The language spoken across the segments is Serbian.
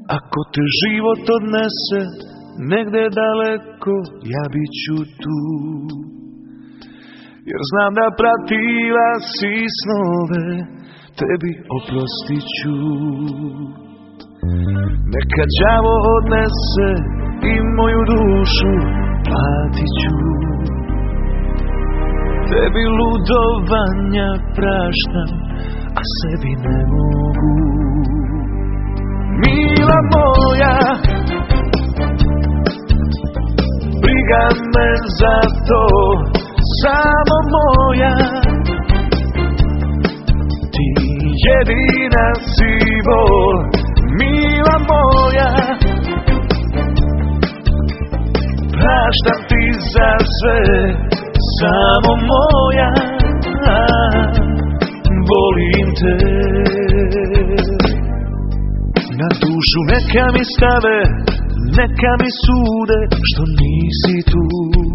Ako te život odnese negde daleko, ja bit ću tu. Jer znam da pratila si snove, tebi oprostit ću. Neka đavo odnese i moju dušu, platit ću. Tebi ludovanja praštam, a sebi ne mogu. Mila moja, briga me za to, samo moja. Ti jedina si bol, mila moja. Praštam ti za sve, samo moja. Volim te. Na dušu neka mi stave, neka mi sude što nisi tu.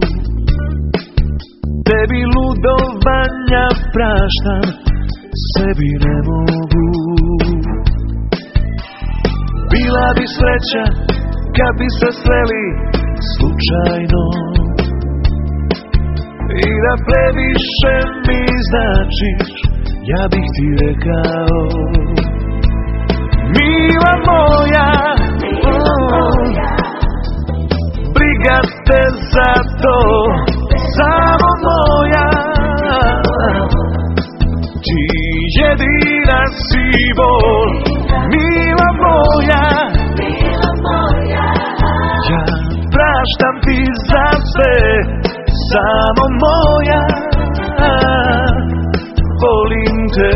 Tebi ludovanja praštam, sebi ne mogu. Bila bi sreća kad bi se sreli slučajno, i da previše mi značiš, ja bih ti rekao. Mila moja, briga te za to, samo moja. Ti jedina si bol, mila moja. Ja praštam ti za sve, samo moja. Volim te.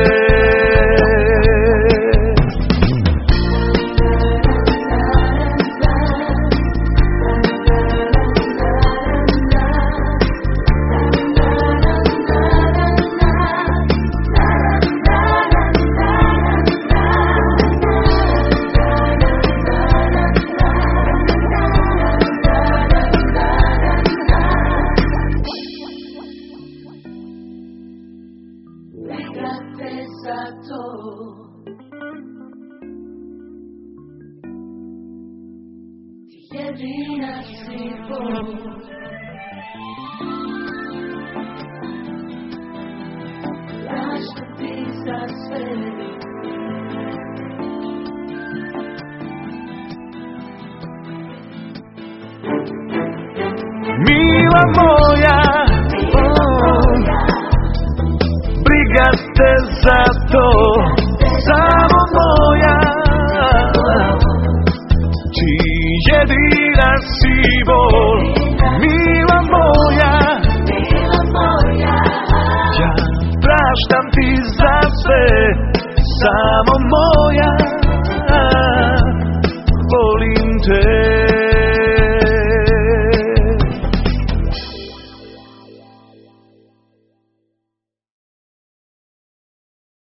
Mila moja, briga te za to, samo moja. Ti jedina si bol, mila moja. Ja praštam ti za sve, samo moja. Volim te.